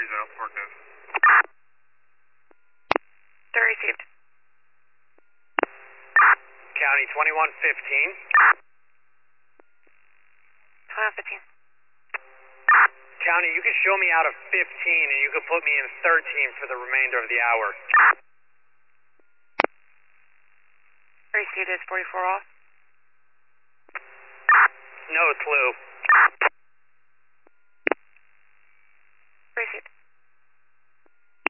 Breeze out, Park Nose. They're received. County 2115. 1215. County, you can show me out of 15 and you can put me in 13 for the remainder of the hour. Received is 44 off. No, it's Lou.